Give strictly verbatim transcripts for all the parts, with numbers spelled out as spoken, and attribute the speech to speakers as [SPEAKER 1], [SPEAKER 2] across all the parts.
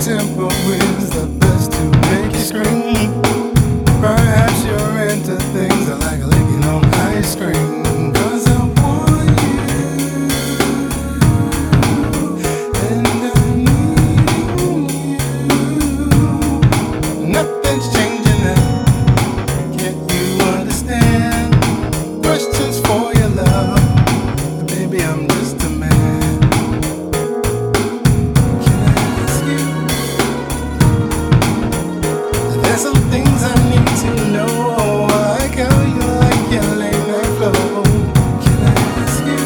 [SPEAKER 1] tempo is the best to make you scream. Perhaps you're into things like licking on ice cream. 'Cause I want you, and I need you. Nothing's changing now. Can't you understand? Questions for your love, baby, I'm just a man. Can I ask you? There's some things I need to know. Like how you like your late night flow. Can I ask you?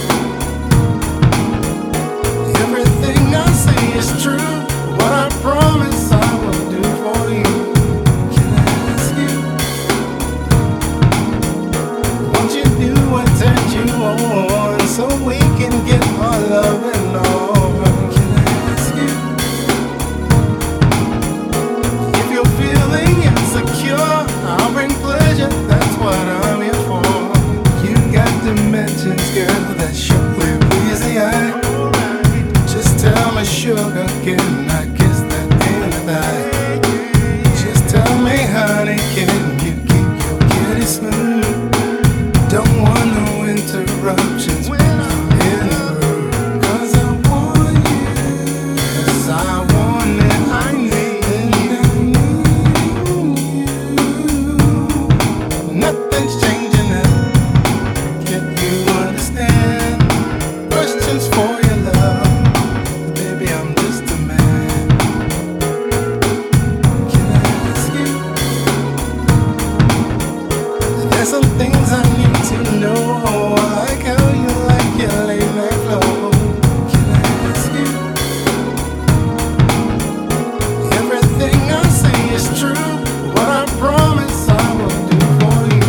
[SPEAKER 1] Everything I say is true. What I promise I will do for you. Can I ask you? Won't you do what turns you on so we can get our love and all? Can I ask you? If you're feeling insecure, I'll bring pleasure, that's what I'm here for. You got dimensions, girl, that surely please the eye. Just tell me, sugar, can I kiss that inner thigh? Just tell me, honey, can you keep your kitty smooth? Don't want no interruptions when I'm in the room. 'Cause I want you, yes, I want it, I need you. Nothing's changing now. Can't you understand? Questions for your love, baby, I'm just a man. Can I ask you? There's some things I need to know. Like how you like your late night flow. Can I ask you? Everything I say is true. What I promise I will do for you.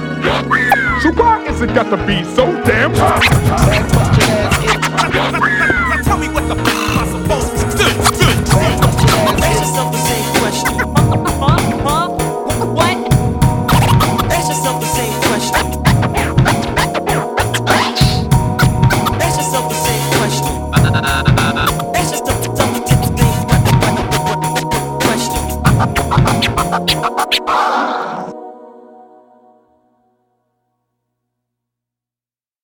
[SPEAKER 2] So why is it got to be so damn hot?